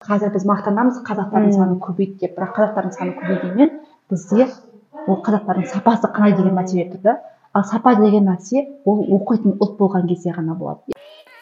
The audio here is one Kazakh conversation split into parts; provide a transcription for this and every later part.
қазір біз мақтанамыз қазақтардың саны көбейді деп, бірақ қазақтардың саны көбейгенмен бізде ол қазақтардың сапасы қалай деген мәселе тұр да. Ал сапа деген нәрсе ол оқитын ұлт болған кезде ғана болады.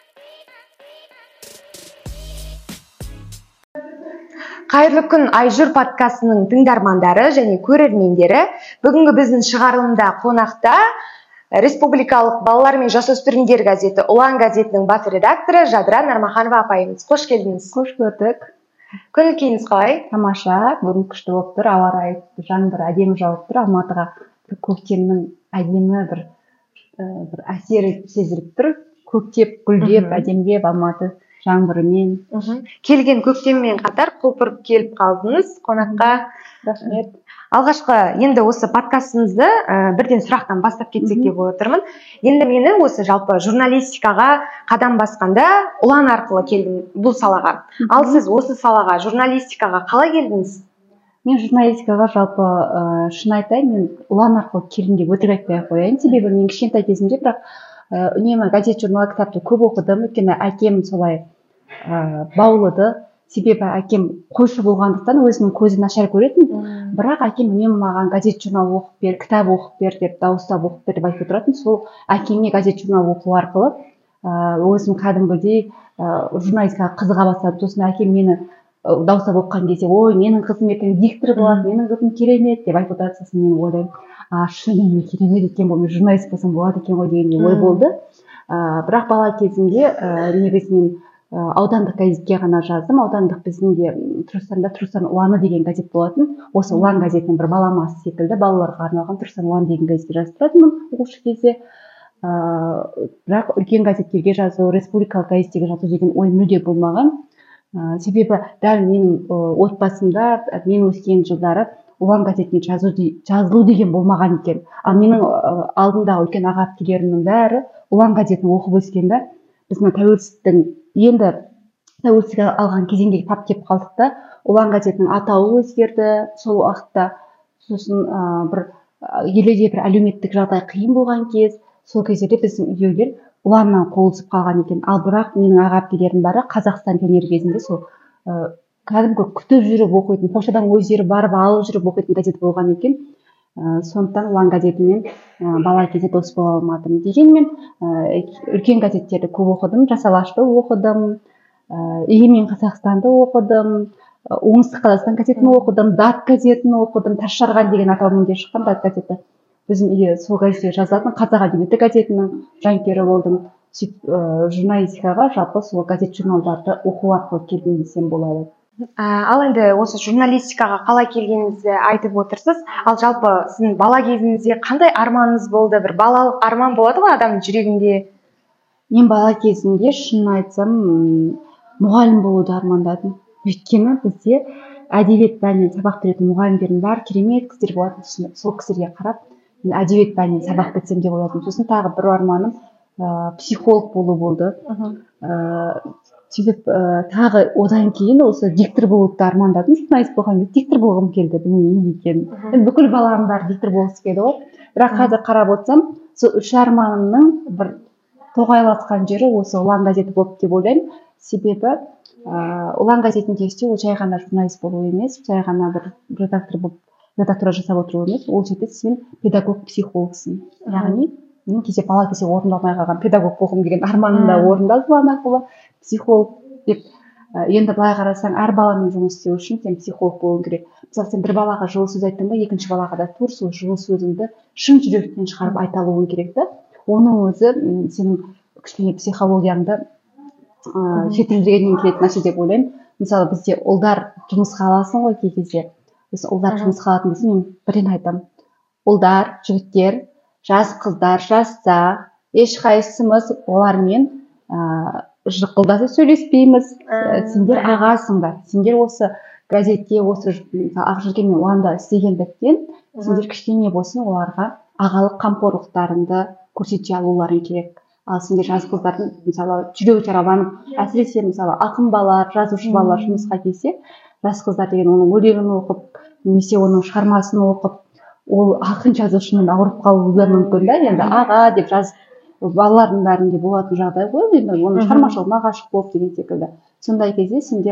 Қайырлы күн Айжүр подкастының тыңдармандары және көрермендері. Бүгінгі біздің шығарылымда қонақта Республикалық балалар мен жасөспірімдер газеті Ұлан газетінің бас редакторы Жадыра Нармаханова апайымыз. Қош келдіңіз. Қош көрдік. Көңіл күйіңіз қалай? Тамаша, бүгін күшті болып тұр, ауа райы жаңбыр әдемі жауып тұр. Алматыға көктемнің әдемі бір әсері сезіліп тұр. Көктеп, гүлдеп, әдемдеп Алматы жаңбырымен. Келген көктеммен қатар құлпырып келіп қалдыңыз қонаққа. Рахмет. Алғашқы енді осы подкастымызды бірден сұрақтан бастап кетсек деп отырмын. Енді мені осы жалпы журналистикаға қадам басқанда Ұлан арқылы келдім бұл салаға. Ал сіз осы салаға, журналистикаға қалай келдіңіз? Мен журналистикаға жалпы шын айтайын, мен Ұлан арқылы келдім деп өтірік айтпай қояйын. Себебі мен кішкентай кезімде бірақ үнемі газет, журнал, кітапты көп оқыдым. Өйткені әкем солай баулыды. Себебі әкем қойшы болғандықтан өзінің көзі нашар көретін. Бірақ әкем үнемі маған газет, журнал оқып бер, кітап оқып бер деп, дауыстап оқып бер деп айтып тұратын. Сол әкеме газет, журнал оқу арқылы өзім кәдімгідей журналистикаға қызыға бастадым. Сосын әкем мені дауыстап оқыған кезде, ой, менің қызым ертең диктор болады, менің қызым керемет деп айтып отырады. Сосын мен ойлаймын, шынымен керемет екен ғой, мен журналист болсам болады екен ғой деген ой болды. Бірақ бала кезімде негізінен аудандық газетке ғана жаздым. Аудандық біздің де Түркістан Ұланы деген газет болатын. Осы Ұлан газетінің бір баламасы секілді балаларға арналған Түркістан Ұлан деген газетке жазып тұратынмын оқушы кезде. Бірақ үлкен газеттерге жазу, республикалық газеттерге жазу деген ой мүлде болмаған. Себебі дәл менің отбасымда, мен өскен жылдары Ұлан газетіне жазылу деген болмаған екен. Ал менің алдымдағы үлкен аға әпкелерімнің бәрі Ұлан газетін оқып өскенде біздің тәуелсіздіктің енді тәуелсіздік алған кезеңге тап келіп қалдық та, Ұлан газетінің атауы өзгерді сол уақытта. Сосын бір елде бір әлеуметтік жағдай қиын болған кез, сол кездерде біздің үйдегілер Ұланнан қол үзіп қалған екен. Ал бірақ менің аға әпкелерім бәрі Қазақстан пионері кезінде сол кәдімгі күтіп жүріп оқитын, поштадан өздері барып алып жүріп оқитын газет болған екен. Сондықтан Ұлан газетімен бала кезде дос бола алмадым. Дегенмен үлкен газеттерді көп оқыдым, Жас Алашты оқыдым, Егемен Қазақстанды оқыдым, Оңтүстік Қазақстан газетін оқыдым, Дат газетін оқыдым, Тасжарған деген атаумен де шыққан Дат газеті. Біздің үйде сол газетте жазылатын Қазақ әдебиеті газетінің жанкүйері болдым. Журналистикаға жалпы сол газет, журналдарды оқу арқылы келдім десем болады. Ал енді осы журналистикаға қалай келгеніңізді айтып отырсыз. Ал жалпы сіздің бала кезіңізде қандай арманыңыз болды? Бір балалық арман болады ғой адамның жүрегінде? Мен бала кезімде шын айтсам мұғалім болуды армандадым. Өйткені бізде әдебиет пәнінен сабақ беретін мұғалімдердің бәрі керемет кісілер болатын. Сол кісілерге қарап, мен әдебиет пәнінен сабақ берсем деп ойладым. Сосын тағы бір арманым психолог болу болды. Сөйтіп тағы одан кейін осы диктор болуды армандадым. Журналист болған кезде диктор болғым келді, білмеймін не екенін. Бүкіл балалардың бәрі диктор болғысы келді ғой. Бірақ қазір қарап отырсам, сол үш арманымның бір тоғайласқан жері осы Ұлан газеті болып деп ойлаймын. Себебі Ұлан газетінде істеу ол жай ғана журналист болу емес, жай ғана бір редактор жасап отыру емес. Ол жерде сен педагог, психологсың. Яғни мен кезде бала кезде орындалмай қалған педагог болғым деген арманым да орындалды Ұлан арқылы. Психолог деп енді былай қарасаң, әр баламен жұмыс істеу үшін сен психолог болуың керек. Мысалы, сен бір балаға жылы сөз айттың ба, екінші балаға да тура сол жылы сөзіңді шын жүректен шығарып айта алуың керек та. Оның өзі сенің кішкене психологияңды жетілдіргеннен келетін нәрсе деп ойлаймын. Мысалы, бізде ұлдар жұмысқа аласың ғой кей кезде. Ұлдар жұмысқа алатын кезде мен бірден айтамын. Ұлдар, жігіттер, жас қыздар, жаста, ешқайсымыз олармен жықылдасып сөйлеспейміз. Сендер ағасыңдар. Сендер осы газетте, осы Ақ Желкен мен Ұланда істегендіктен сендер кішкене болсын оларға ағалық қамқорлықтарыңды көрсете алуларың керек. Ал сендер жас қыздардың мысалы жүрегі жараланып, әсіресе мысалы ақын балалар, жазушы балалар жұмысқа келсе, жас қыздар деген оның өлеңін оқып, немесе оның шығармасын оқып, ол ақын жазушымен ауырып қалуы да мүмкін да. Енді аға деп балалардың бәрінде болатын жағдай ғой, енді оның шығармашылығына ғашық болып деген секілді. Сондай кезде сендер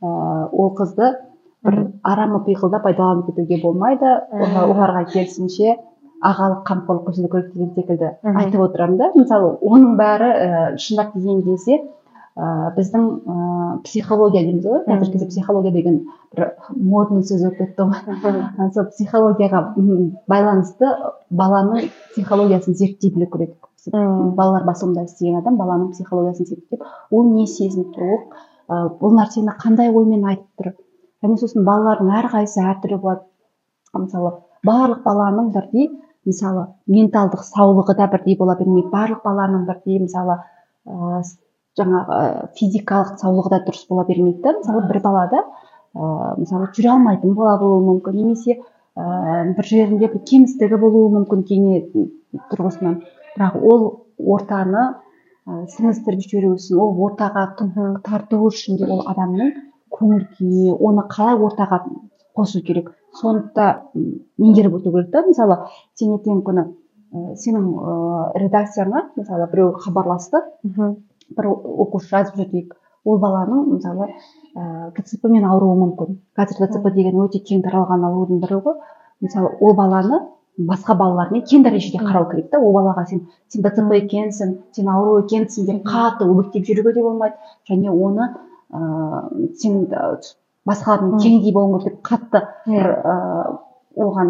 ол қызды бір арамы пиғылда пайдаланып кетуге болмайды, оларға керісінше ағалық қамқорлық көрсету керек деген секілді айтып отырамын да. Мысалы оның бәрі шындап келген кезде біздің психология дейміз ғой, қазіргі кезде психология деген бір модный сөз болып кетті ғой. Сол психологияға байланысты баланың психологиясын зерттей білу керек. Балалар басылымында істеген адам баланың психологиясын зерттеп, ол не сезініп тұр, бұл нәрсені қандай оймен айтып тұр. Және сосын балалардың әрқайсысы әртүрлі болады. Мысалы барлық баланың бірдей, мысалы менталдық саулығы да бірдей бола бермейді. Барлық баланың бірдей, мысалы жаңағы физикалық саулығы да дұрыс бола бермейді. Мысалы бір балада мысалы жүре алмайтын бала болуы мүмкін, немесе бір жерінде бір кемістігі болуы мүмкін дене тұрғысынан. Бірақ ол ортаны сіңістіріп жіберу үшін, ол ортаға тарту үшін де ол адамның көңіл күйіне, оны қалай ортаға қосу керек, соны да меңгеріп өту керек та. Мысалы сен ертеңгі күні сенің редакцияңа мысалы біреу хабарласты, бір оқушы жазып жүр дейік, ол баланың мысалы ГЦП-мен ауруы мүмкін. Қазір ГЦП деген өте кең таралған аурудың бірі ғой. Мысалы ол баланы басқа балалармен тең дәрежеде қарау керек та. Ол балаға сен ГЦП екенсің, сен ауру екенсің деп қатты өбектеп жүруге де болмайды, және оны сен басқалармен теңдей болуың керек деп қатты оған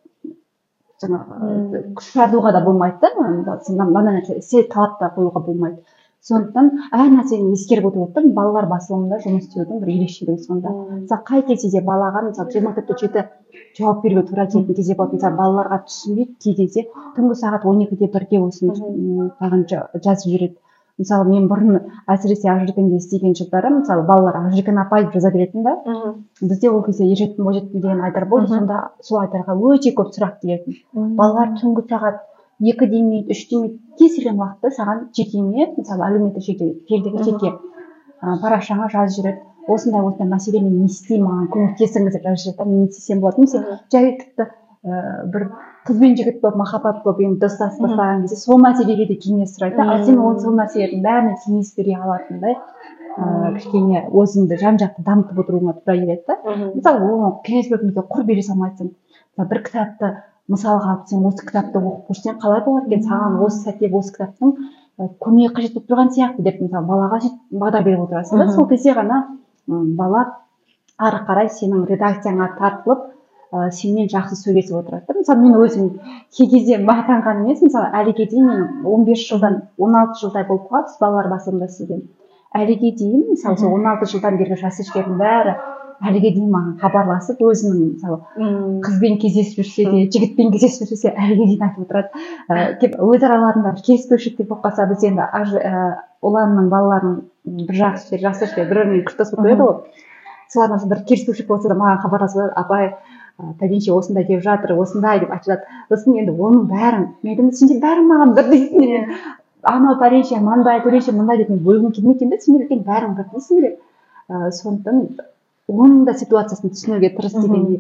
жаңағы күш жардуға да болмайды да. Мына нәрсе талап та қоюға болмайды. Сондықтан әр нәрсені ескеріп отырып, балалар басылымында жұмыс істеудің бір ерекшелігі сонда. Мысалы қай кезде де балаға мысалы 24/7 жауап беруге тура келетін кезде болады. Мысалы балаларға түсінбейді кей кезде түнгі сағат 12-де 1-де осыны тағын жазып жүреді. Мысалы мен бұрын әсіресе Ақжеркенде істеген жылдары, мысалы балалар Ақжеркен апай деп жаза беретін да. Бізде ол кезде ержетім бойжетім деген айдар болды, сонда сол айдарға өте көп сұрақ келетін. Балалар түнгі сағат 2 демейді, 3 демейді, кез келген уақытта саған жекеме, мысалы әлеуметтік желідегі жеке парақшаңа жазып жүреді. Осындай мәселемен не істеймін, маған көмектесіңіз деп жазып жүреді. Мен істесем болады. Немесе жай тіпті бір қыз бен жігіт болып, махаббат болып енді достасып бастаған кезде сол мәселеге де кеңес сұрайды. Сен сол мәселелердің бәріне кеңес бере алатындай кішкене өзіңді жан-жақты дамытып отыруыңа тура келеді да. Мысалы оны кеңес беруге құр бере салмайсың. Бір кітапты мысалға алып, сен осы кітапты оқып көрсең қалай болады екен, саған осы сәтте осы кітаптың көмегі қажет болып тұрған сияқты деп мысалы балаға бағдар беріп отырасың да. Сол кезде ғана бала ары қарай сенің редакцияңа тартылып сенмен жақсы сөйлесіп отырады. Мысалы мен өзім кей кезде мақтанған емес, мысалы әліге дейін мен 15 жылдан 16 жылдай болып қалды балалар басылымында істеген. Әліге дейін мысалы сол 16 жылдан бергі жасөспірімдердің бәрі әліге дейін маған хабарласып, өзінің мысалы қызбен кездесіп жүрсе де, жігітпен кездесіп жүрсе, әліге дейін айтып отырады. Өз араларында келіспеушіліктер болып қалса, біз енді Ұланның балаларының бір жасөспірім бір-бірімен күшті болып қояды ғой. Солардың бір келіспеушілік болса да маған хабарласып, апай пәленше осындай деп жатыр, осындай деп айтып жатыр. Сосын енді оның бәрін, мен сендер бәрін маған бір дейсіңдер. Анау пәленше мындай, төленше мындай деп мен бөлгім келмейді де, сендер бәрін бір дейсіңдер. Сондықтан оның да ситуациясын түсінуге тырыс дегендей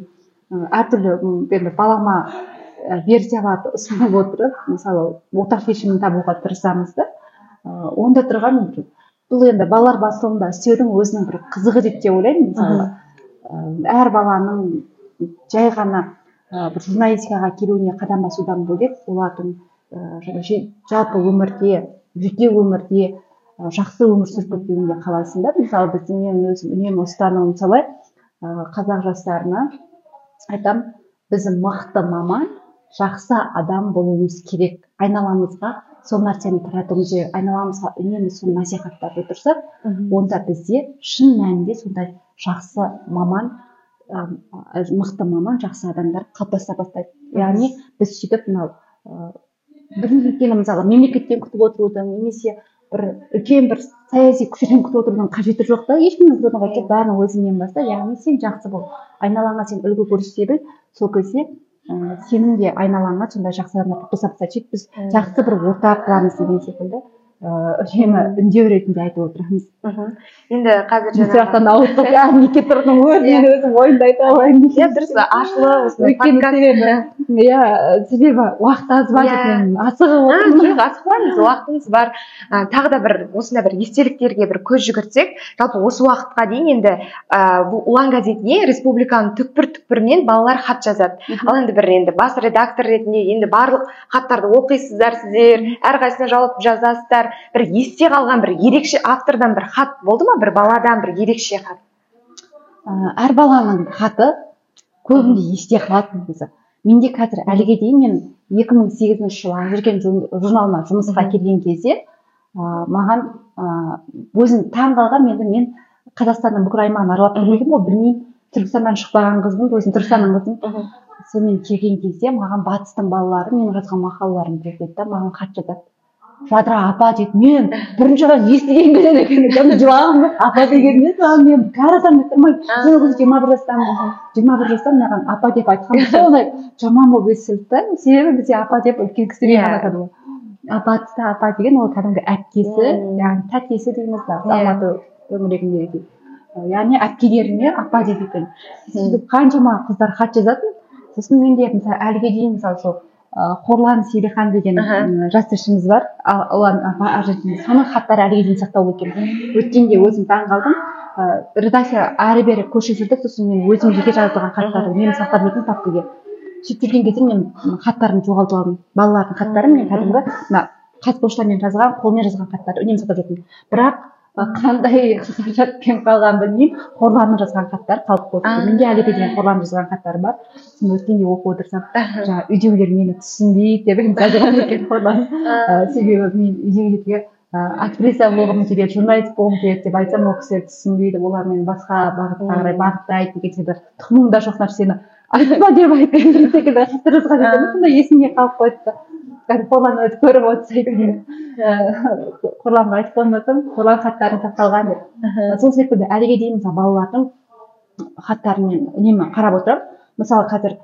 әртүрлі балама версияларды ұсынып отырып, мысалы ортақ шешімін табуға тырысамыз да. Онда тұрған бұл енді балалар басылымында істеудің өзінің бір қызығы деп те ойлаймын. Мысалы әр баланың жай ғана бір журналистикаға келуіне қадам басудан бөлек олардың жалпы өмірде, жеке өмірде жақсы өмір сүріп кетуінде қалайсың да. Мысалы мен өзім үнемі ұстанымым солай, қазақ жастарына айтам, біз мықты маман, жақсы адам болуымыз керек. Айналамызға сол нәрсені таратуымыз керек. Айналамызға үнемі соны насихаттап отырсақ, онда бізде шын мәнінде сондай жақсы маман, мықты маман, жақсы адамдар қалыптаса бастайды. Яғни біз сөйтіп бір мысалы мемлекеттен күтіп отырудың, немесе бір үлкен бір саяси күштен күтіп отырудың қажеті жоқ та. Ешкімнен күтіп отырған жоқ, бәрін өзіңнен баста. Яғни сен жақсы бол, айналаңа сен үлгі көрсете біл, сол кезде сенің де айналаңа сондай жақсы адамдар топтаса бастайды. Біз жақсы бір орта құрамыз деген секілді үнемі үндеу ретінде айтып отырамыз. Енді қазір жаңағы сияқтан ауытқып неке тұрдың өзімен өзім ойымды айта алайын. Иә, дұрыс, ашылып себебі уақыт аз ба деп мен асығып отырмын. Жоқ, асықпаңыз, уақытыңыз бар. Тағы да бір осындай бір естеліктерге бір көз жүгіртсек, жалпы осы уақытқа дейін енді бұл Ұлан газетіне республиканың түкпір-түкпірінен балалар хат жазады. Ал енді бас редактор ретінде енді барлық хаттарды оқисыздар сіздер, әрқайсысына жауап жазасыздар. Бір есте қалған бір ерекше автордан бір хат болды ма, бір баладан бір ерекше хат? Әр баланың хаты көбінде есте қалады негізі. Менде қазір әліге дейін мен 2008 жылы жүрген журналына жұмысқа келген кезде маған өзім таң қалған, мен Қазақстанның бүкіл аймағын аралап көрмегенмін ғой, білмеймін, Түркістаннан шықпаған қызбын, өзім Түркістанның қызым. Сонымен келген кезде маған батыстың балалары менің жазған мақалаларымды оқиды да маған хат жазады. Жадыра апа дейді, мен бірінші рет естіген кезде жылағым апа дегенмен мен кәрі адам деп тұрмаймын. Мен ол кезде 21 жастан маған апа деп айтқан сондай жаман болып естілді да, себебі бізде апа деп үлкен кісіге айтады ғой. Апа деген ол кәдімгі әпкесі, яғни тәтесі дейміз да, Алматы өңірегіндегі. Яғни әпкелеріне апа дейді екен. Қаншама қыздар хат жазатын. Сосын менде мысалы әліге дейін мысалы сол Қорлан Сейлихан деген жас тілшіміз бар, Ұлан Аржентин. Соның хаттары әліге дейін сақтаулы екен. Өткенде өзім таң қалдым. Редакция әрі-бері көшіп жүрдік, сосын мен өзім жеке жазылған хаттарды мен сақтап жүрдім папкаге. Сөйтіп жүрген кезде мен хаттарымды жоғалтып алдым. Балалардың хаттарын мен кәдімгі қазпоштамен жазған, қолмен жазған хаттарды үнемі сақтап жүрдім. Бірақ қандай құжатпен қалған білмеймін, Қорланның жазған хаттар қалып қойды. Менде әліге дейін Қорланның жазған хаттары бар. Сосын өткенде оқып отырсам, жаңағы үйдегілер мені түсінбейді деп жазған екен Қорлан. Себебі мен үйдегілерге актриса болғым келеді, журналист болғым келеді деп айтсам, ол кісілер түсінбейді, олар мені басқа бағытқа қарай бағыттайды деген секілді тұқымыңда жоқ нәрсені айтпа деп айтқан секілді хаттар жазған екен. Сондай есімде қалып қойды. Қорлан өзі көріп отырса екен. Қорланға айтып қоймасам, Қорлан хаттарын сақталған деп. Сол секілді әліге дейін мысалы балалардың хаттарын мен үнемі қарап отырамын. Мысалы қазір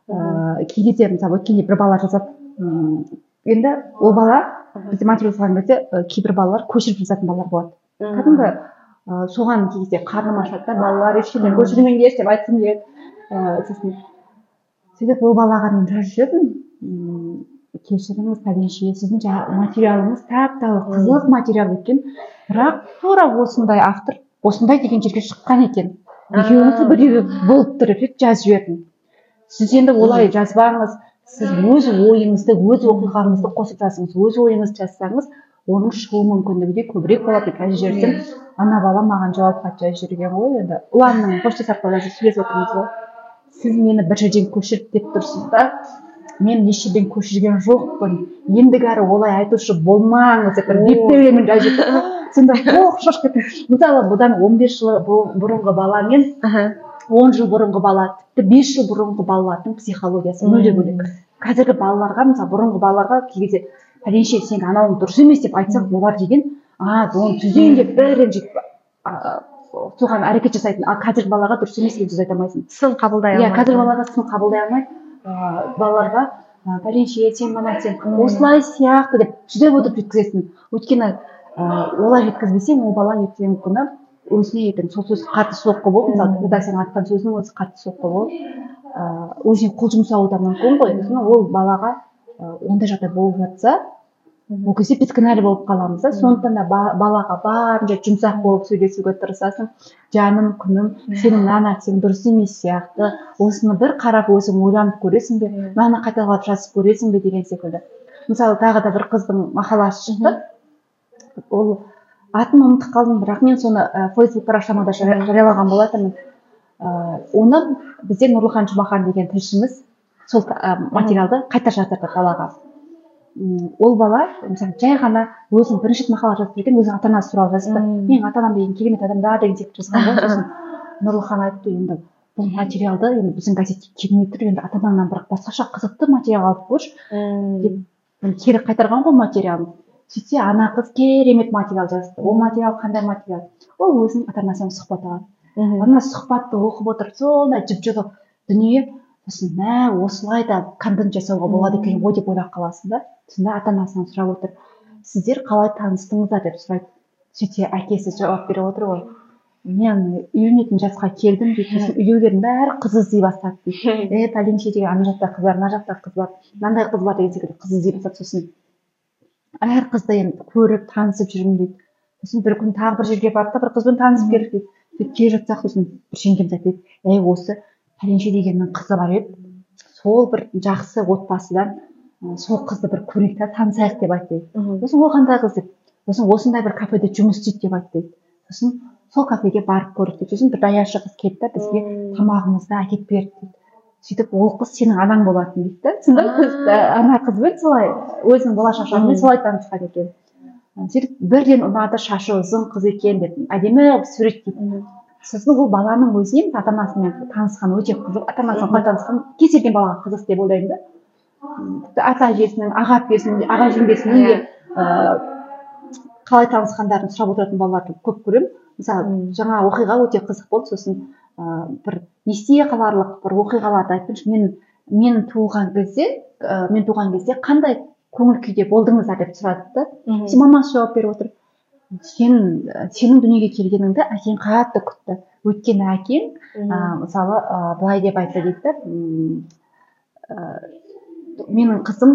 кей кезде мысалы өткенде бір бала жазады. Енді ол бала бізде материал жазған кезде кейбір балалар көшіріп жазатын балалар болады. Кәдімгі соған кей кезде қарным ашады да, балалар ешкімнен көшірмеңдер деп айтқым келеді. Сосын сөйтіп ол балаға мен жазып жүрдім. Кешіріңіз, пәленше, сіздің материалыңыз тәп-тәуір қызық материал екен, бірақ тура осындай автор осындай деген жерге шыққан екен. Екеуіңізді біреуі болып тұрып жазып жібердім. Сіз енді олай жазбаңыз, сіз өз ойыңызды, өз оқиғаңызды қосып жазыңыз, өз ойыңызды жазсаңыз, оның шығу мүмкіндігі де көбірек болады деп жазып жіберсем, ана бала маған жауап хат жазып жүрген ғой. Енді Ұланның поштасы арқылы сөйлесіп отырмыз ғой. Сіз мені бір жерден көшіріп деп тұрсыз да, мен еш жерден көшірген жоқпын. Ендігәрі олай айтушы болмаңыз деп беттерімен жазып жүрдім. Сонда шошып кеттім. Мысалы бұдан 15 жыл бұрынғы бала мен 10 жыл бұрынғы бала, тіпті 5 жыл бұрынғы балалардың психологиясы мүлде бөлек. Қазіргі балаларға, мысалы бұрынғы балаларға кейде пәленше сен анауың дұрыс емес деп айтсақ болар деген, оны түзейін деп ренжіп соған әрекет жасайтын. Ал қазіргі балаға дұрыс емес деп айта алмайсың. Сын қабылдай алмайды. Иә, қазіргі балаға сын қабылдай алмайды. Балаларға пәленше сен мына сен осылай сияқты деп жүдеп отырып жеткізесің. Өйткені олай жеткізбесең, ол бала ертеңгі күні өзіне ертең сол сөз қатты соққы болып, мысалы редакцияның айтқан сөзінің өзі қатты соққы болып, өзіне қол жұмсауы да мүмкін ғой. Ол балаға ондай жағдай болып жатса, ол кезде біз кінәлі болып қаламыз да. Сондықтан да балаға барынша жұмсақ болып сөйлесуге тырысасың. Жаным, күнім, сенің мына нәрсең дұрыс емес сияқты. Осыны бір қарап өзің ойланып көресің бе, мынаны қайталап жазып көресің бе деген секілді. Мысалы тағы да бір қыздың мақаласы шықты. Ол атын ұмытып қалдым, бірақ мен соны Facebook парақшамда жариялаған болатынмын. Оны бізде Нұрлыхан Жұмахан деген тілшіміз сол материалды қайта жаздырды балаға. Ол бала мысалы жай ғана өзінің бірінші рет мақала жазып берген, өзінің ата-анасы туралы жазды. Мен ата-анам деген керемет адамдар деген секілді жазған ғой. Сосын Нұрлыхан айтты, енді бұл материалды енді біздің газетке келмей тұр, енді ата-анаңнан бірақ басқаша қызықты материал алып көрші деп кері қайтарған ғой материалын. Сөйтсе ана қыз керемет материал жазды. Ол материал қандай материал? Ол өзінің ата-анасымен сұхбат алады. Ана сұхбатты оқып отырып, сондай жып-жылы дүние, сосын осылай да контент жасауға болады екен ғой деп ойлап қаласың да. Сонда ата-анасынан сұрап отыр. сіздер қалай таныстыңыздар деп сұрайды. Сөйтсе әкесі жауап беріп отыр ғой, мен үйленетін жасқа келдім дейді, сосын үйдегілердің бәрі қыз іздей бастады дейді. Пәленше деген ана жақта қыз бар, мына жақта қыз бар, мынандай қыз бар деген секілді қыз іздей бастады. Сосын әр қызды енді көріп танысып жүрмін дейді. Сосын бір күн тағы бір жерге барды да бір қызбен танысып келдік дейді. Сөйтіп келе жатсақ сосын бір жеңгеміз айтады, осы пәленше дегеннің қызы бар еді, сол бір жақсы отбасыдан сол қызды бір көрейік та танысайық деп айтты дейді. Сосын ол қандай қыз деп, сосын осындай бір кафеде жұмыс істейді деп айтты дейді. Сосын сол кафеге барып көрдік дейді. Сосын бір даяшы қыз келді да бізге тамағымызды әкеліп берді дейді. Сөйтіп ол қыз сенің анаң болатын дейді да. Түсіндің? Ана қызбен солай өзінің болашақ шашымен солай танысқан екен. Сөйтіп бірден ұнады, шашы ұзын қыз екен деп әдемі суреттейді. Сосын ол баланың өзіне ата анасымен танысқан өте қызық, ата анасымен қалай танысқан кез келген балаға қызық деп ойлаймын да. Ата әжесінің, аға әпкесінің, аға жеңгесінің де қалай танысқандарын сұрап отыратын балаларды көп көремін. Мысалы, жаңа оқиға өте қызық болды. Сосын бір есте қаларлық бір оқиғаларды айтыңызшы. Мен туған кезде қандай көңіл күйде болдыңыздар деп сұрады да. Мамасы жауап беріп отыр. Сенің дүниеге келгеніңді әкең қатты күтті. Өйткені әкең мысалы былай деп айтты дейді да. Менің қызым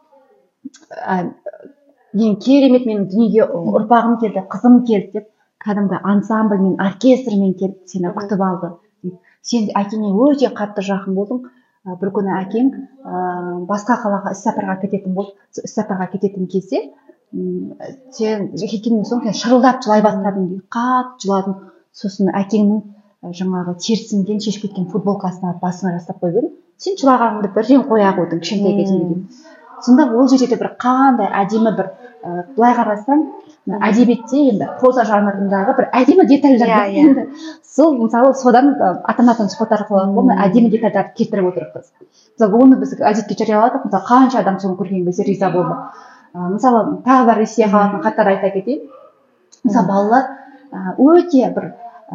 ең керемет, менің дүниеге ұрпағым келді, қызым келді деп кәдімгі ансамбльмен, оркестрмен келіп сені күтіп алды. Сен әкеңе өте қатты жақын болдың. Бір күні әкең басқа қалаға іссапарға кететін болды. Іссапарға кететін кезде сен кеткеннен соң сен шырылдап жылай бастадың дейді. Қатты жыладың. Сосын әкеңнің жаңағы терісінен шешіп кеткен футболкасына басына жастап қойып едің. Сен жылағаныңды бірден қоя қойдың кішкентай кезіңде дейді. Сонда ол жерде бір қандай әдемі бір былай қарасаң әдебиетте енді проза жанрындағы бір әдемі детальдар енді сол мысалы содан ата анасының сұхбат арқылы әдемі детальдарды келтіріп отыр қыз. Мысалы оны біз газетке жарияладық, мысалы қанша адам соны көрген кезде риза болды. Мысалы тағы бір есте қалатын хаттар айта кетейін. Мысалы балалар өте бір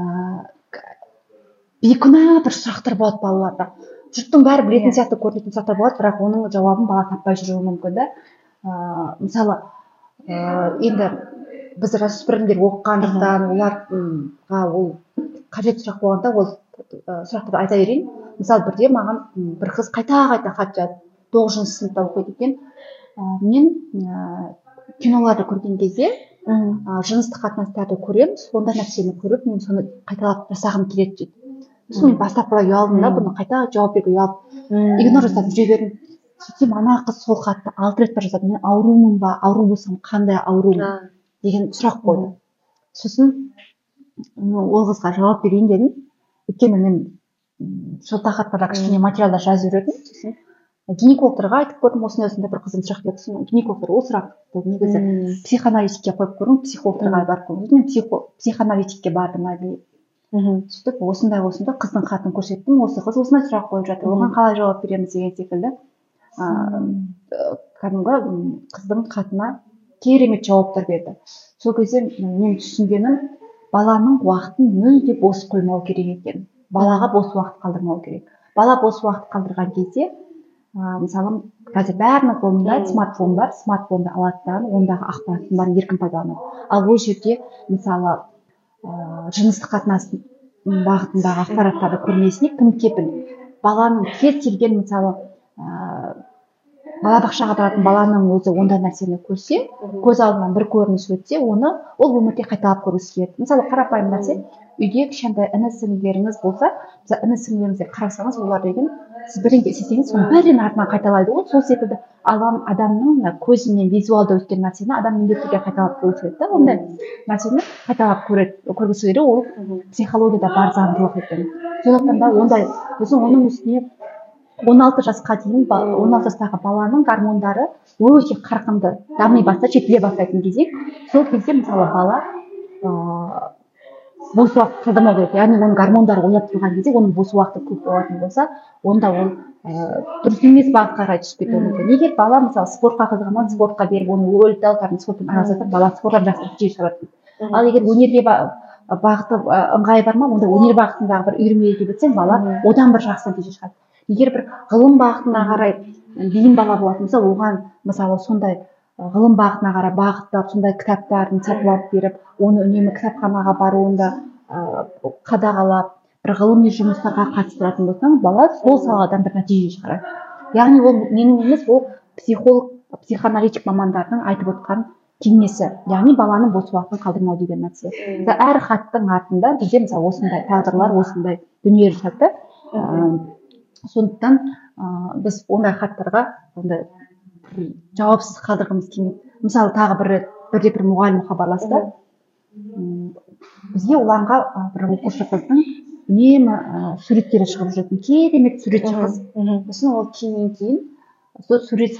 бейкүнә бір сұрақтар болады балаларда. Жұрттың бәрі білетін сияқты көрінетін сұрақтар болады, бірақ оның жауабын бала таппай жүруі мүмкін да. Мысалы енді біз жасөспірімдер оқығандықтан оларға ол қажет сұрақ болғанда ол сұрақтарды айта берейін. Мысалы бірде маған бір қыз қайта хат жазды, 9-шы сыныпта оқиды екен. Мен киноларды көрген кезде жыныстық қатынастарды көремін, сондай нәрсені көріп мен соны қайталап жасағым келеді дейді. Сосын бастапқыда ұялдым да, бұны қайта жауап беруге ұялып игнор жасап жүре бердім. Сөйтсем ана қыз сол хатты 6 рет жазады. Мен аурумын ба, ауру болсам қандай аурумын деген сұрақ қойды. Сосын ол қызға жауап берейін дедім. Өйткені мен сол тақырыпта кішкене материалдар жазып жүретінмін. Сосын гинекологтарға айтып көрдім, осындай бір қызым сұрақ келді. Гинекологтар ол сұрақты негізі психоаналитикке қойып көрдім, психологтарға барып көрдім. Мен психоаналитикке бардым әлі. Сөйтіп осындай қыздың хатын көрсеттім. Осы қыз осындай сұрақ қойып жатыр. Оған қалай жауап береміз деген секілді. Кәдімгі қыздың хатына керемет жауаптар берді. Сол кезде мен түсінгенім, баланың уақытын мүлде бос қоймау керек екен. Балаға бос уақыт қалдырмау керек. Бала бос уақыт қалдырған кезде, мысалы, қазір бәрінің қолында смартфон бар, смартфонды алады, ондағы ақпараттың бәрін еркін пайдаланады. Ал ол жерде, мысалы, жыныстық қатынастың бағытындағы ақпараттарды көрмесіне кім кепіл? Баланың кез келген, мысалы, балабақшаға баратын баланың өзі ондай нәрсені көрсе, көз алдынан бір көрініс өтсе, оны ол өмірде қайталап көргісі келеді. Мысалы, қарапайым нәрсе, үйде кішкентай іні-сіңлілеріңіз болса, іні-сіңлілеріңізге қарасаңыз, олар деген сіз бірдеңе істесеңіз, соны бірден артынан қайталайды ғой. Сол секілді адамның көзінен визуалды өткен нәрсені адам міндетті түрде қайталап көргісі келеді да, ондай нәрсені қайталап көргісі келеді, ол психологияда бар заңдылық екен. Сондықтан да ондай, оның үстіне 16 жасқа дейін 16 жастағы баланың гормондары өте қарқынды дами бастайды, жетіле бастайтын кезде, сол кезде мысалы бала бос уақыт қалдырмау керек. Яғни оның гормондары ойнап тұрған кезде, оның бос уақыты көп болатын болса, онда ол дұрыс емес бағытқа қарай түсіп кетуі мүмкін. Егер бала мысалы спортқа қызығады, спортқа беріп, оны өлді спортпен араласатын, бала спорттан жақсы нәтиже шығарады. Ал егер өнерге бағыты ыңғайы бар ма, онда өнер бағытындағы бір үйірмеге кетсең, бала одан бір жақсы нәтиже шығады. Егер бір ғылым бағытына қарай бейім бала болатын болса, оған мысалы сондай ғылым бағытына қарай бағыттап сондай кітаптарын сатып алып беріп, оны үнемі кітапханаға баруында қадағалап, бір ғылыми жұмыстарға қатыстыратын болсаң, бала сол саладан бір нәтиже шығарады. Яғни ол менің емес, ол психолог, психоаналитик мамандардың айтып отқан кеңесі. Яғни баланың бос уақытын қалдырмау деген нәрсе. Әр хаттың артында бізде мысалы осындай тағдырлар, осындай дүниелер жатты. Сондықтан біз ондай хаттарға ондай жауапсыз қалдырғымыз келмейді. Мысалы тағы бірде бір мұғалім хабарласты. Бізге Ұланға бір оқушы қыздың үнемі суреттері шығып жүретін, керемет суретші қыз. Сосын ол кейін сол сурет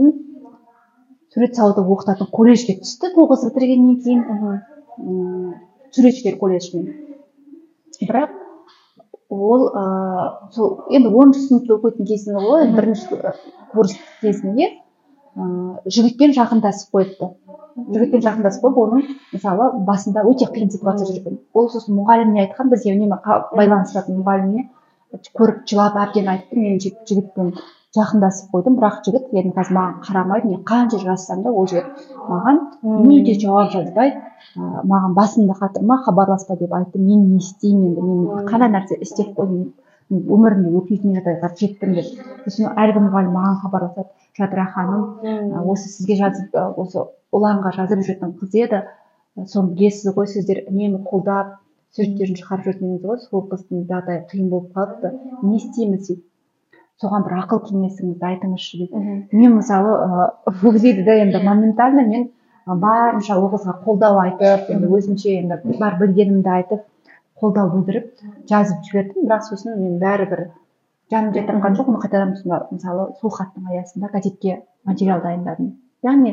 салуды оқытатын колледжге түсті, 9 бітіргеннен кейін суретшілер колледжіне. Бірақ ол сол енді 10-шы сыныпта оқитын кезінде ғой, бірінші курс кезінде жігітпен жақындасып қойыпты. Жігітпен жақындасып қойып, оның мысалы басында өте қиын ситуация жүрген. Ол сосын мұғаліміне айтқан, бізге үнемі байланысатын мұғаліміне көріп жылап әбден айтты, мен жігітпен жақындасып қойдым, бірақ жігіт енді қазір маған қарамайды, мен қанша жазсам да ол жігіт маған мүлде жауап жазбай, маған басымды қатырма, хабарласпа деп айтты. Мен не істеймін енді, мен қандай нәрсе істеп қойдым, өмірімде өкінетін жағдайға жеттім деп. Сосын әлгі мұғалім маған хабарласады, Жадыра ханым, осы сізге жазып, осы Ұланға жазып жүретін қыз еді, соны білесіз ғой, сіздер үнемі қолдап суреттерін шығарып жүрдіңіз ғой, сол қыздың жағдайы қиын болып қалыпты, не істейміз дейді. Соған бір ақыл кеңесіңізді айтыңызшы дейді. Мен мысалы ол жерде енді моментально мен барынша ол қызға қолдау айтып, енді өзімше енді бар білгенімді айтып, қолдау білдіріп жазып жібердім. Бірақ сосын мен бәрібір жаным жақтырған жоқ, оны қайтадан мысалы сол хаттың аясында газетке материал дайындадым. Яғни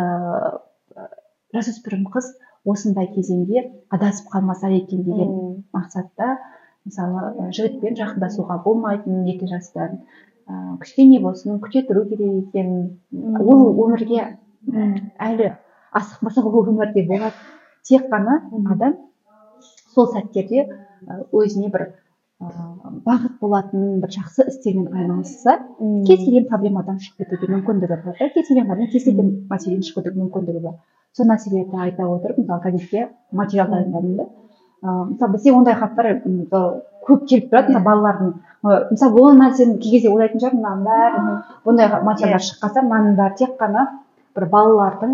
жасөспірім қыз осындай кезеңде адасып қалмаса екен деген мақсатта, мысалы жігітпен жақындасуға болмайтын, 2 жастан кішкене болсын күте тұру керек екен. Ол өмірге әлі асықпаса ол өмірде болады. Тек қана адам сол сәттерде өзіне бір бағыт болатын бір жақсы істермен айналысса, кез келген проблемадан шығып кетуге мүмкіндігі бар. Кез келген мәселеден шығып кетуге мүмкіндігі бар. Сол мәселені айта отырып, мысалы газетке материал дайындадым да. Мысалы бізде ондай хаттар көп келіп тұрады, балалардың. Мысалы ол нәрсені кей кезде ойлайтын шығар, мынаның бәрі бұндай материалдар шыққанда, мынаның бәрі тек қана бір балалардың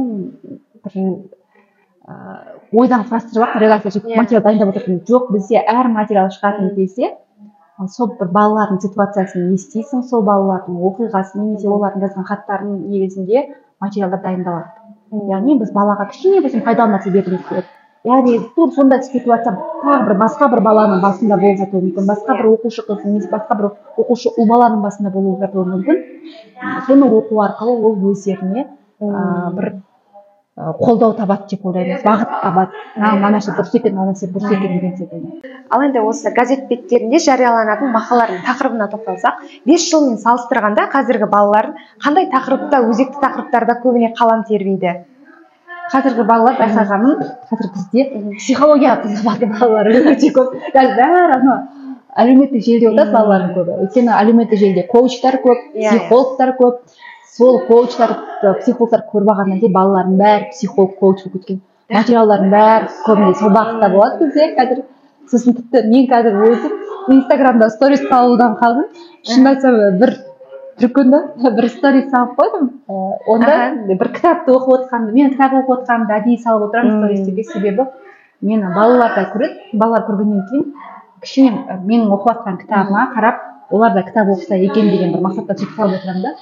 ойдан құрастырып редакция материал дайындап отыратын. Жоқ, бізде әр материал шығатын кезде сол бір балалардың ситуациясын естисің, сол балалардың оқиғасын немесе олардың жазған хаттарының негізінде материалдар дайындалады. Яғни біз балаға кішкене болсын пайдалы нәрсе бергіміз келеді. Яғни тур сондай ситуация тағы бір басқа бір баланың басында болып жатуы мүмкін, басқа бір оқушы қыз немесе басқа бір оқушы ұл баланың басында болып жатуы мүмкін. Соны оқу арқылы ол өздеріне бір қолдау табады деп ойлаймыз, бағыт табады. Мына нәрсе дұрыс екен, мына нәрсе бұрыс екен деген секілді. Ал енді осы газет беттерінде жарияланатын мақалалардың тақырыбына тоқталсақ, 5 жылмен салыстырғанда қазіргі балалар қандай тақырыпта, өзекті тақырыптарда көбіне қалам тербейді? Қазіргі балалар байқағаным, қазір бізде психологияға қызығатын балалар өте көп. Бәрі әлеуметтік желіде отырады балалардың көбі. Өйткені әлеуметтік желіде коучтар көп, психологтар көп. Сол коучтар, психологтар көріп алғаннан кейін балалардың бәрі психолог, коуч болып кеткен. Материалдардың бәрі көбіне сол бағытта болады бізде қазір. Сосын тіпті мен қазір өзім Инстаграмда сторис салудан қалдым. Шынын айтсам бір күні бір сторис салып қойдым. Онда бір кітапты оқып отқанымды, мен кітап оқып отқанымды әдейі салып отырамын стористерге, себебі мені балалар да көреді. Балалар көргеннен кейін кішкене менің оқып жатқан кітабыма қарап, олар да кітап оқыса екен деген бір мақсатта сөйтіп салып отырамын да.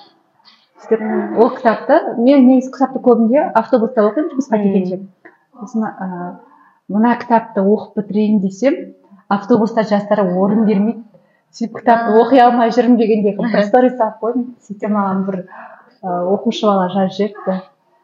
Ол кітапты, мен негізі кітапты көбінде автобуста оқимын, жұмысқа келгенше. Сосын мына кітапты оқып бітірейін десем, автобуста жастар орын бермейді. Сөйтіп кітапты оқи алмай жүрмін дегенде бір сторис салып қойдым. Сөйтсе маған бір оқушы бала жазып жіберіпті.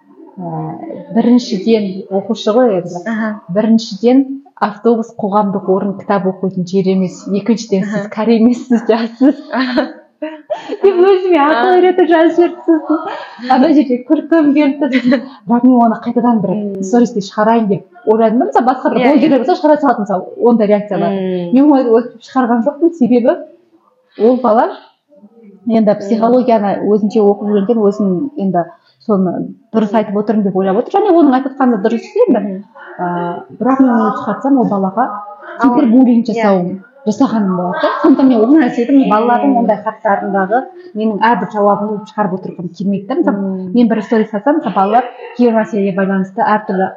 Біріншіден оқушы ғой енді. Біріншіден автобус қоғамдық орын кітап оқитын жер емес. Екіншіден сіз кәрі емессіз, жассыз. Деп өзіме ақыл үйретіп жазып жіберіпсіз. Ана жерде күлкім келді. Бірақ мен оны қайтадан бір сториске шығарайын деп ойладым. Мысалы басқа бір блогерлер болса шығара салатын, мысалы ондай реакция бар. Мен оны шығарған жоқпын, себебі ол бала енді психологияны өзінше оқып жүрген, өзінің енді соны дұрыс айтып отырмын деп ойлап отыр. Және оның айтып жатқаны дұрыс енді. Бірақ мен оны çıxарсам, ол балаға кибербуллинг жасағаным болады. Сондықтан мен ол нәрседен балалардың ондай хаттарындағы менің әрбір жауабымды шығарып отырғым келмейді. Мысалы, мен бір сторис салсам, мысалы балалар кейбір мәселеге байланысты әртүрлі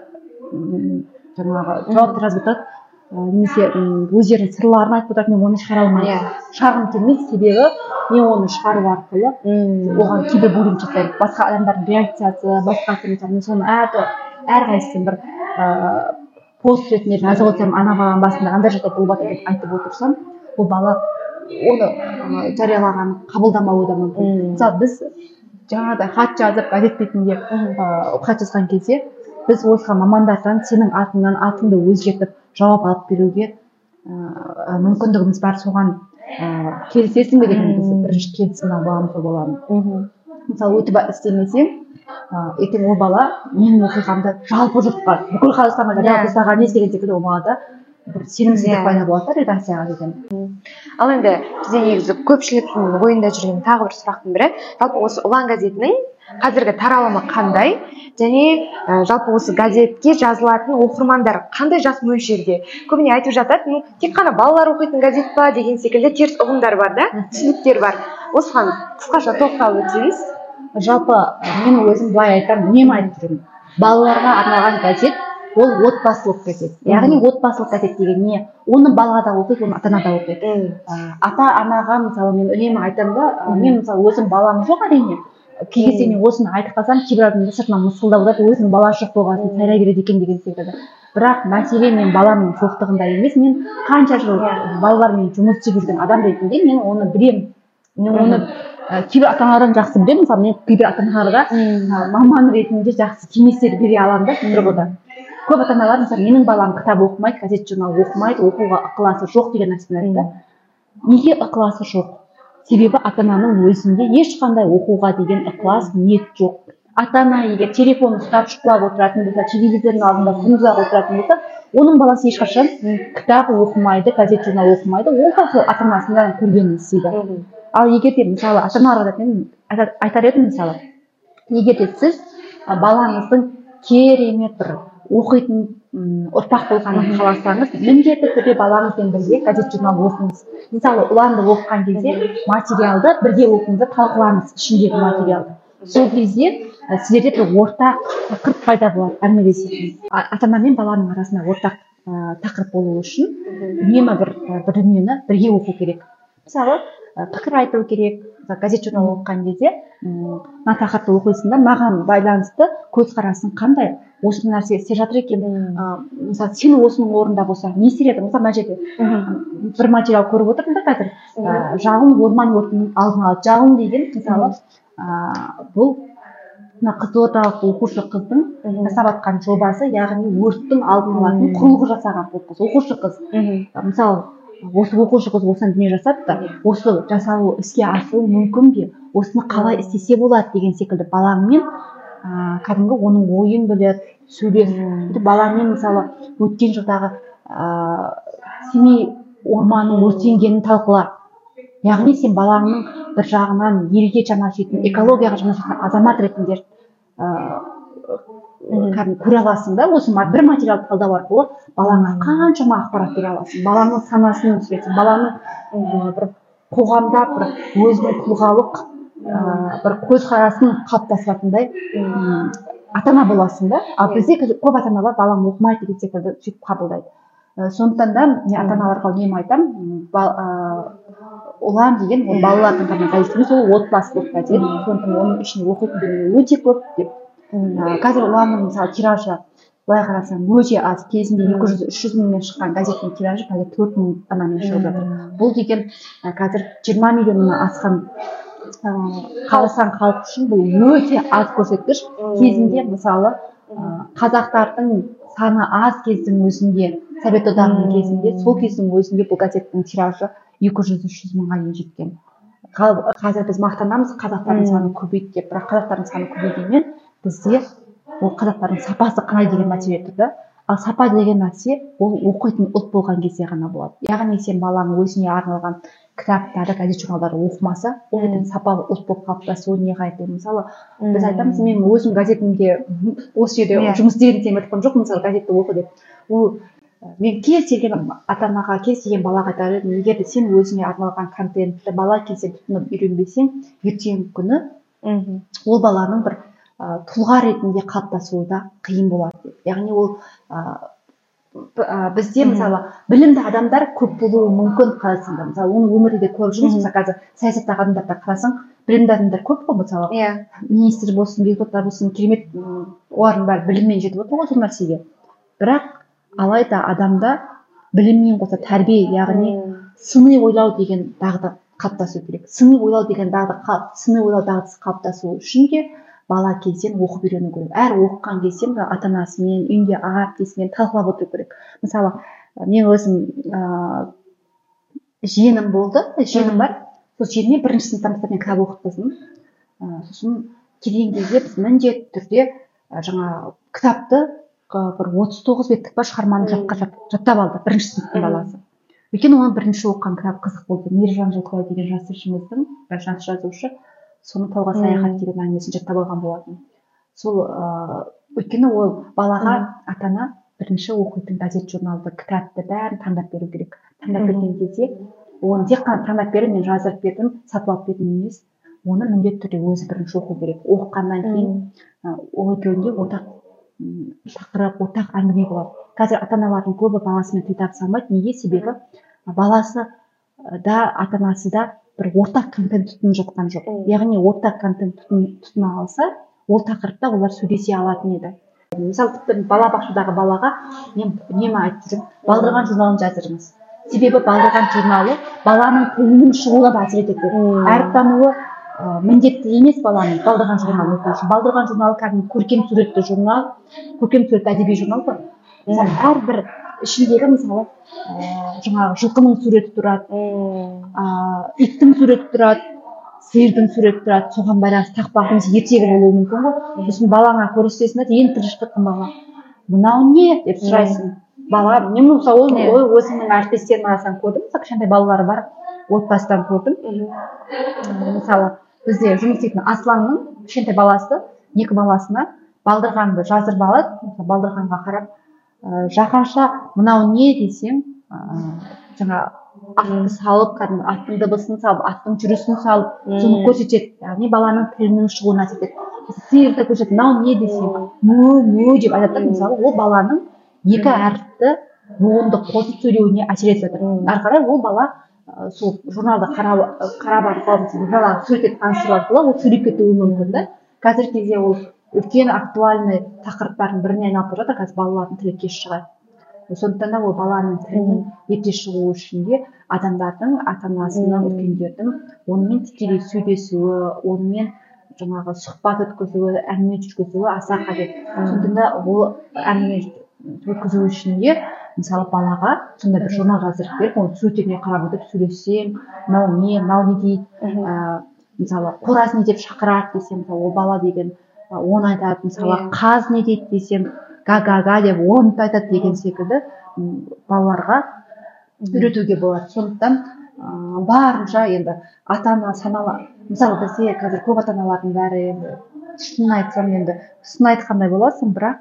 жаңағы жауап жазып отырады, немесе өздерінің сырларын айтып отырады, мен оны шығара алмаймын. Шағым келмейді, себебі мен оны шығару арқылы оған кибербуллинг жасаймын. Басқа адамдардың реакциясы, басқа мен соны әрқайсысын бір пост ретінде жазып отырсам, ана баланың басында андай жағдай болып жатыр деп айтып отырсам, ол бала оны жариялағанын қабылдамауы да мүмкін. Мысалы, біз жаңағыдай хат жазып, газет бетінде хат жазған кезде, біз осыған мамандардан сенің атыңнан атыңды өзгертіп жауап алып беруге мүмкіндігіміз бар, соған келісесің бе деген біз бірінші келісім аламыз ол баланы. Мысалы, өтіп істемесең, ертең ол бала менің оқиғамды жалпы жұртқа, бүкіл қазақстанға жариялап тастаған не деген секілді ол балада бір сенімсіздік пайда болады редакцияға деген. Ал енді бізде негізі көпшіліктің ойында жүрген тағы бір сұрақтың бірі, жалпы осы ұлан газетінің қазіргі таралымы қандай, және жалпы осы газетке жазылатын оқырмандар қандай жас мөлшерде? Көбіне айтып жатады, тек қана балалар оқитын газет па деген секілді теріс ұғымдар бар да, түсініктер бар. Осыған қысқаша тоқталып өтсеңіз. Жалпы мен өзім былай айтамын, үнемі айтып жүремін. Балаларға арналған газет ол отбасылық газет. Яғни отбасылық газет деген не? Оны бала да оқиды, оны ата-ана да оқиды. Ата-анаға мысалы мен үнемі айтамын да, мен мысалы өзім балам жоқ әрине. Кей кезде мен осыны айтып қалсам, кейбір адамдар сыртынан мысқылдап отырады, өзінің баласы жоқ болғасын сайрай береді екен деген секілді. Бірақ мәселе мен баламның жоқтығында емес, мен қанша жыл балалармен жұмыс істеп жүрген адам ретінде мен оны білемін. Мен оны кейбір ата-аналардан жақсы білемін. Мысалы, мен кейбір ата-аналарға маман ретінде жақсы кеңестер бере аламын да тұрғыда. Көп ата-аналар мысалы менің балам кітап оқымайды, газет журнал оқымайды, оқуға ықыласы жоқ деген нәрсені айтты. Неге ықыласы жоқ? Себебі ата-ананың өзінде ешқандай оқуға деген ықылас, ниет жоқ. Ата-ана егер телефон ұстап шұқылап отыратын болса, телевизордың алдында құнызақ отыратын болса, оның баласы ешқашан кітап оқымайды, газет журнал оқымайды, ол да сол ата-анасынан көргенін істейді. Ал егер де мысалы ата-аналарға мен айтар едім, мысалы, егер де сіз балаңыздың керемет бір оқитын ұрпақ болғанын қаласаңыз, міндетті түрде балаңызбен бірге газет журнал оқыңыз. Мысалы, ұланды оқыған кезде материалды бірге оқыңыз, талқылаңыз ішіндегі материалды. Сол кезде сіздерде бір ортақ тақырып пайда болады, әңгімелесетін. Ата-ана мен баланың арасында ортақ тақырып болу үшін үнемі бір дүниені бірге оқу керек. Мысалы, пікір айту керек. Газет журнал оқыған кезде мына тақырыпты оқисың да, маған байланысты көзқарасың қандай? Осы нәрсе істеп жатыр екен. Мысалы, сен осының орнында болсаң, не істер едің? Мысалы, мына жерде бір материал көріп отырмын да қазір. Жалын орман өртінің алдын алады. Жалын деген, мысалы, бұл қызылордалық оқушы қыздың жасап жатқан жобасы, яғни өрттің алдын алатын құрылғы жасаған оқушы қыз. Мысалы, осы оқушы қыз осыны дүние жасады да, осы жасалу іске асыру мүмкін бе? Осыны қалай істесе болады деген секілді балаңмен кәдімгі оның ойын біліп, сөйлесіп, балаңмен мысалы өткен жылдағы Семей орманның өртенгенін талқыла. Яғни сен балаңның бір жағынан елге жаны ашитын, экологияға жаны ашитын азамат ретінде көре аласың да, осы бір материалды талдау арқылы балаңа қаншама ақпарат бере аласың, балаңның санасын өсіресің, балаңның бір қоғамда бір өзінің тұлғалық бір көзқарасын қалыптастыратындай ата-ана боласың да. Ал бізде көп ата-аналар балам оқымайды деген секілді сөйтіп қабылдайды. Сондықтан да мен ата-аналарға үнемі айтамын, ұлан деген ол балалардың ғана газет емес, ол отбасылық газет. Сондықтан оның ішінде оқитын дүние өте көп деп. Қазір ұланның мысалы тиражы былай қарасаң өте аз. Кезінде 200-300 мыңмен шыққан газеттің тиражы қазір 4 мың данамен шығып жатыр. Бұл деген қазір 20 миллионнан асқан қазақстан халқы үшін бұл өте аз көрсеткіш. Кезінде мысалы қазақтардың саны аз кездің өзінде, Совет одағының кезінде, сол кездің өзінде бұл газеттің тиражы 200-300 мыңға дейін жеткен. Қазір біз мақтанамыз қазақтардың саны көбейді деп, бірақ қазақтардың саны көбейгенмен бізде ол қазақтардың сапасы қалай деген мәселе тұрды. Ал сапа деген нәрсе ол оқитын ұлт болған кезде ғана болады. Яғни сен баланың өзіне арналған кітаптары, газет журналдары оқымаса, ол ертең сапалы ұлт болып қалыптасуы неғайбыл. Мысалы біз айтамыз, мен өзім газетімде осы жерде жұмыс істеген сен айтқан жоқ, мысалы газетті оқы деп. Ол мен кез келген ата анаға, кез келген балаға айтар едім, егер де сен өзіңе арналған контентті бала кезде тұтынып үйренбесең, ертеңгі күні ол баланың бір тұлға ретінде қалыптасуы да қиын болады деп. Яғни ол бізде мысалы білімді адамдар көп болуы мүмкін қазақстанда. Мысалы оның өмірде көріп жүрміз. Мысалы қазір саясаттағы адамдарда қарасаң, білімді адамдар көп қой, мысалы министр болсын, депутаттар болсын, керемет, олардың бәрі біліммен жетіп отыр ғой сол нәрсеге. Бірақ алайда адамда біліммен қоса тәрбие, яғни сыни ойлау деген дағды қалыптасу керек. Сыни ойлау деген сыни ойлау дағдысы қалыптасу үшін де бала кезден оқып үйрену керек. Әр оқыған кезде ата анасымен, үйінде аға әпкесімен талқылап отыру керек. Мысалы, мен өзім жиенім болды, жиенім бар. Сол жиеніме бірінші сыныптан бастап мен кітап оқытқыздым. Сосын келген кезде біз міндетті түрде жаңа кітапты бір 39 беттік бар шығарманы жаттап алды бірінші сыныптың баласы. Өйткені оның бірінші оқыған кітап қызық болды. Мейіржан Жылқыбай деген жазушымыздың, жас жазушы, соның Тауға саяхат деген әңгімесін жаттап алған болатын. Сол өйткені ол балаға ата-ана бірінші оқитын газет, журналды, кітапты бәрін таңдап беру керек. Таңдап берген кезде оны тек қана таңдап беріп, мен жазып бердім, сатып алып бердім емес. Оны міндетті түрде өзі бірінші оқу керек. Оқығаннан кейін ол екеуінде ортақ тақырып, ортақ әңгіме болады. Қазір ата-аналардың көбі баласымен тіл табыса алмайды. Неге? Себебі баласы да, ата-анасы да бір ортақ контент тұтынып жатқан жоқ. Яғни ортақ контент тұтына алса, ол тақырыпта олар сөйлесе алатын еді. Мысалы, тіпті балабақшадағы балаға үнемі айтып жүрмін, балдырған журналын жаздырыңыз. Себебі балдырған журналы баланың тілінің шығуына да әсер етеді. Әріп тануы міндетті емес баланың балдырған журналын оқу үшін. Балдырған журналы кәдімгі көркем суретті журнал, көркем суретті әдеби журнал ғой. Мысалы, әрбір ішіндегі мысалы жаңағы жылқының суреті тұрады, иттің суреті тұрады, сиырдың суреті тұрады, соған байланысты тақпағымыз ертегі болуы мүмкін ғой. Сосын балаңа көрсетесің, ең тыныштықпын бала. Мынау не деп сұрайсың. Бала, мен мысалы өзімнің әріптестерім арасынан көрдім, кішкентай балалары бар отбасыдан көрдім. Мысалы, бізде жұмыс істейтін Асланның кішкентай баласы, 2 баласына балдырғанды жаздырып алады, балдырғанға қарап, жақанша мынау не десем, жаңа атты салып, аттың дыбысын салып, аттың жүрісін салып, соны көрсетеді. Яғни баланың тілінің шығуына әсер етеді. Сиырды көрсетеді, мынау не десем, му деп айтады. Мысалы, ол баланың 2 әріпті буынды қосып сөйлеуіне әсер етіп жатыр. Ары қарай ол бала сол журналды қарап арқылы, журналдағы суретті таныстыру арқылы ол сөйлеп кетуі мүмкін да. Қазіргі кезде ол үлкен актуальный тақырыптардың біріне айналып бара жатыр. Қазір балалардың тілі кеш шығады. Сондықтан да ол баланың тілінің ерте шығуы үшін де адамдардың, ата-анасының, үлкендердің онымен тікелей сөйлесуі, онымен жаңағы сұхбат өткізуі, әңгіме жүргізуі аса қажет. Сондықтан да ол әңгіме өткізу үшін де мысалы балаға сондай бір журнал жаздырып беріп, оның суреттеріне қарап өтіп сөйлессем, мынау не дейді, мысалы қораз не деп шақырады десем, ол бала деген оны айтады, мысалы қаз не дейді десем, га деп оны айтады деген секілді балаларға үйретуге болады. Сондықтан барынша енді ата-ана саналы, мысалы бізде қазір көп ата-аналардың бәрі енді шынын айтсам енді сын айтқандай боласың, бірақ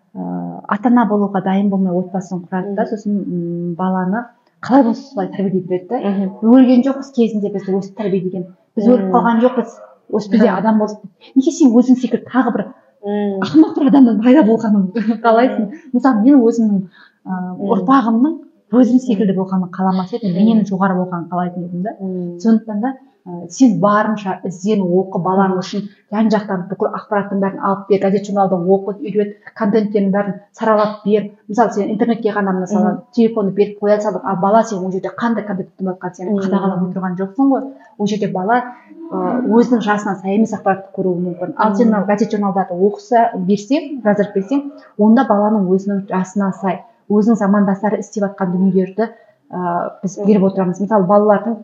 ата-ана болуға дайын болмай отбасын құрады да, сосын баланы қалай болса солай тәрбиелей береді. Өлген жоқпыз кезінде бізді өстіп тәрбиелеген. Біз өліп қалған жоқпыз, осы бізде адам болсын. Неге сен өзің секілді тағы бір ақымақ бір адамның пайда болғанын қалайсың? Мысалы, мен өзімнің ұрпағымның өзім секілді болғанын қаламас едім, менен жоғары болғанын қалайтын едім да. Сондықтан да сен барынша ізден, оқы, балаң үшін жан-жақтан бүкіл ақпараттың бәрін алып бер, газет журналды оқы, үйрет, контенттердің бәрін саралап бер. Мысалы, сен интернетке ғана мысалы телефонды беріп қоя салып, ал бала сен ол жерде қандай контент тұтынып жатқанын сен қадағалап отырған жоқсың ғой. Ол жерде бала өзінің жасына сай емес ақпаратты көруі мүмкін. Ал сен газет журналдарды оқыса берсең, жаздырып берсең, онда баланың өзінің жасына сай, өзінің замандастары істеп жатқан дүниелерді біз беріп отырамыз. Мысалы, балалардың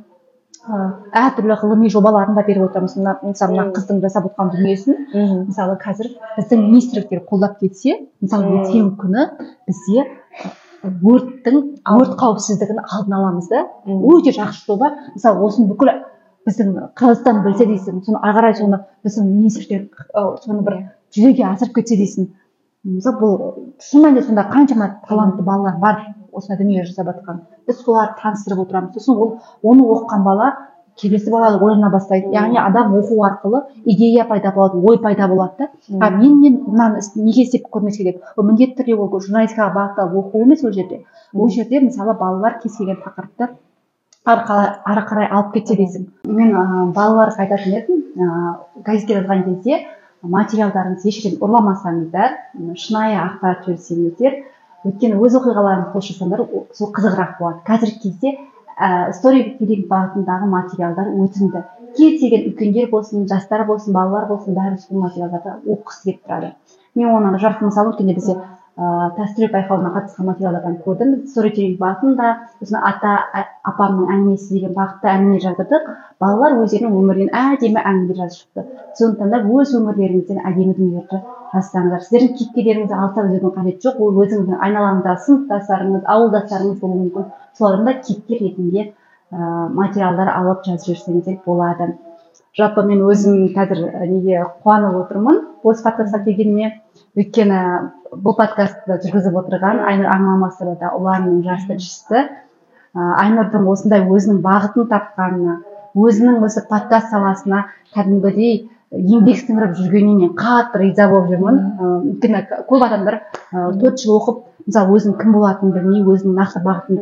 әртүрлі ғылыми жобаларын да беріп отырмыз. Мысалы, мына қыздың жасап отқан дүниесін, мысалы қазір біздің министрліктер қолдап кетсе, мысалы ертеңгі күні бізде өрт қауіпсіздігін алдын аламыз да. Өте жақсы жоба. Мысалы осыны бүкіл біздің Қазақстан білсе дейсің, соны ары қарай соны біздің министрліктер соны бір жүзеге асырып кетсе дейсің. Мысалы бұл шын мәнінде сонда қаншама талантты балалар бар осындай дүние жасап жатқан. Біз соларды таныстырып отырамыз. Сосын оны оқыған бала келесі бала ойлана бастайды. Яғни адам оқу арқылы идея пайда болады, ой пайда болады да. Мен мынаны неге істеп көрмес керек? Міндетті түрде ол журналистикаға бағытталып оқу емес ол жерде. Ол жерде мысалы балалар кез келген тақырыпты ары қарай алып кетсе дейсің. Мен балаларға айтатын едім, газетке жазған кезде материалдарыңызды ешкімнен ұрламасаңыздар, шынайы ақпарат жіберсеңіздер, өйткені өз оқиғаларыңызды пост жасаңдар, сол қызығырақ болады. Қазіргі кезде сторителлинг бағытындағы материалдар өтімді. Кез келген үлкендер болсын, жастар болсын, балалар болсын, бәрі сол материалдарды оқығысы келіп тұрады. Мен оның жарқын мысалы өткенде бізде тәстүрлі байқауына қатысқан материалдардан көрдім. Сторителлинг бағытында осыны ата апамның әңгімесі деген бағытта әңгіме жаздырдық. Балалар өздерінің өмірінен әдемі әңгіме жазып шықты. Сондықтан да өз өмірлеріңізден әдемі дүниелерді жазсаңыздар. Сіздердің кейіпкерлеріңізді алса өзінің қажеті жоқ. Ол өзіңіздің айналаңызда сыныптастарыңыз, ауылдастарыңыз болуы мүмкін. Солардың да кейіпкер ретінде материалдар алып жазып жіберсеңіздер болады. Жалпы мен өзім қазір неге қуанып отырмын осы подкастқа келгеніме. Өйткені бұл подкастты жүргізіп отырған Айнұр Аңмамасова да ұланның жас тілшісі. Айнұрдың осындай өзінің бағытын тапқанына, өзінің осы подкаст саласына кәдімгідей еңбек сіңіріп жүргеніне қатты риза болып жүрмін. Өйткені көп адамдар 4 жыл оқып, мысалы өзінің кім болатынын білмей, өзінің нақты бағытын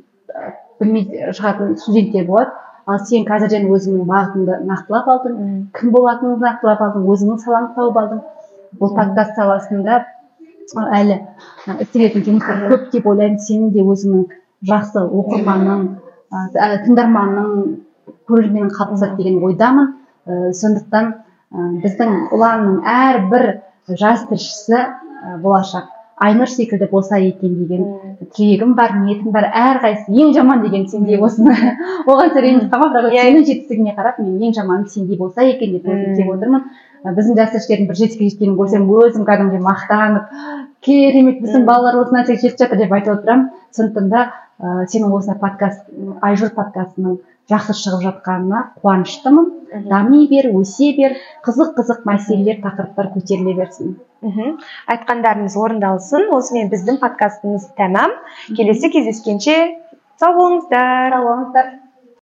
білмей шығатын студенттер болады. Ал сен қазірден өзіңнің бағытыңды нақтылап алдың, кім болатыныңды нақтылап алдың, өзіңнің салаңды тауып алдың. Бұл подкаст саласында әлі істелетін жұмыстар көп деп ойлаймын. Сенің де өзіңнің жақсы оқырманың, тыңдарманның, көрерменің қалыптасады деген ойдамын. Сондықтан біздің ұланның әрбір жас тілшісі болашақ Айнұр секілді болса екен деген тілегім бар, ниетім бар. Әрқайсысы ең жаман деген сендей осыны. Оған ренжіп қалма, бірақ сенің жетістігіне қарап, мен ең жаманы сендей болса екен деп тілеп отырмын. Біздің жас тілшілердің бір жетістікке жеткенін көрсем, өзім кәдімгідей мақтанып, керемет біздің балалар осы нәрсеге жетіп жатыр деп айтып отырамын. Сондықтан да сенің осындай подкаст, Айжұр подкастының жақсы шығып жатқанына қуаныштымын. Дами бер, өсе бер, қызық мәселелер, тақырыптар көтеріле берсін. Айтқандарыңыз орындалсын. Осымен біздің подкастымыз тәмам. Келесі кездескенше сау болыңыздар.